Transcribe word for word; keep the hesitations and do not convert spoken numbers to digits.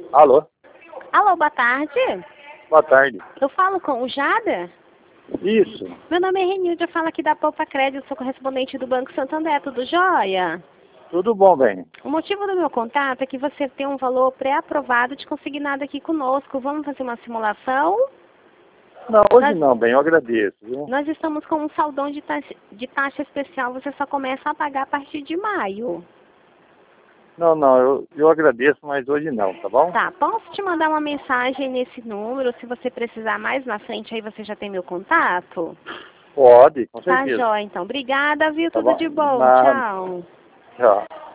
Alô? Alô, boa tarde. Boa tarde. Eu falo com o Jada? Isso. Meu nome é Renilde, eu falo aqui da Poupa Crédito, sou correspondente do Banco Santander, tudo jóia? Tudo bom, bem? O motivo do meu contato é que você tem um valor pré-aprovado de consignado aqui conosco. Vamos fazer uma simulação? Não, hoje Nós, não, bem, eu agradeço, viu? nós estamos com um saldão de taxa, de taxa especial, você só começa a pagar a partir de maio. Não, não, eu, eu agradeço, mas hoje não, tá bom? Tá, posso te mandar uma mensagem nesse número, se você precisar mais na frente, aí você já tem meu contato? Pode, com Tá certeza. jóia, então. Obrigada, viu? Tá Tudo bom? de bom. Nada. Tchau. Tchau.